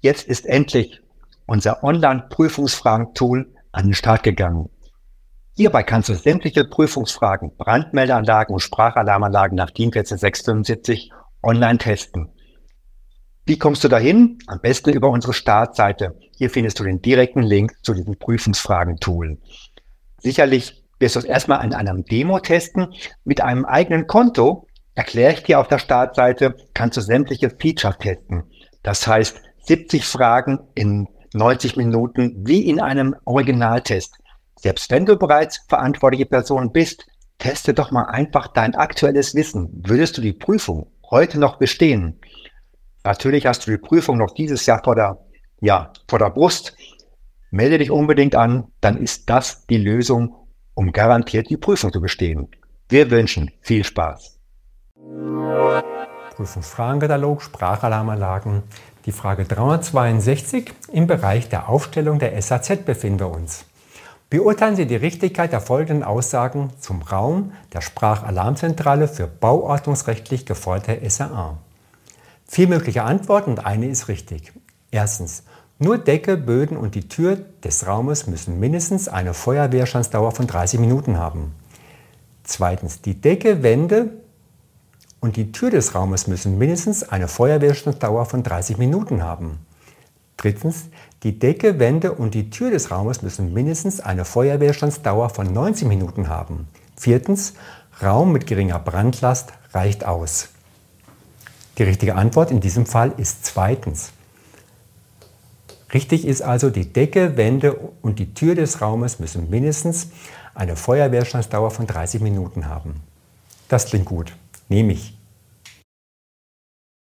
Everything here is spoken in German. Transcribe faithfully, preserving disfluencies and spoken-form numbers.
Jetzt ist endlich unser Online-Prüfungsfragen-Tool an den Start gegangen. Hierbei kannst du sämtliche Prüfungsfragen, Brandmeldeanlagen und Sprachalarmanlagen nach DIN eins vier sechs fünf online testen. Wie kommst du dahin? Am besten über unsere Startseite. Hier findest du den direkten Link zu diesem Prüfungsfragen-Tool. Sicherlich wirst du es erstmal in einem Demo testen. Mit einem eigenen Konto, erkläre ich dir auf der Startseite, kannst du sämtliche Features testen. Das heißt, siebzig Fragen in neunzig Minuten wie in einem Originaltest. Selbst wenn du bereits verantwortliche Person bist, teste doch mal einfach dein aktuelles Wissen. Würdest du die Prüfung heute noch bestehen? Natürlich hast du die Prüfung noch dieses Jahr vor der, ja, vor der Brust. Melde dich unbedingt an, dann ist das die Lösung, um garantiert die Prüfung zu bestehen. Wir wünschen viel Spaß. Prüfungsfragenkatalog, Sprachalarmanlagen. Die Frage dreihundertzweiundsechzig. Im Bereich der Aufstellung der S A Z befinden wir uns. Beurteilen Sie die Richtigkeit der folgenden Aussagen zum Raum der Sprachalarmzentrale für bauordnungsrechtlich geforderte S A A. Vier mögliche Antworten und eine ist richtig. Erstens. Nur Decke, Böden und die Tür des Raumes müssen mindestens eine Feuerwehrstandsdauer von dreißig Minuten haben. Zweitens. Die Decke, Wände und die Tür des Raumes müssen mindestens eine Feuerwehrstandsdauer von dreißig Minuten haben. Drittens. Die Decke, Wände und die Tür des Raumes müssen mindestens eine Feuerwehrstandsdauer von neunzig Minuten haben. Viertens. Raum mit geringer Brandlast reicht aus. Die richtige Antwort in diesem Fall ist zweitens. Richtig ist also, die Decke, Wände und die Tür des Raumes müssen mindestens eine Feuerwehrstandsdauer von dreißig Minuten haben. Das klingt gut. Nehme ich.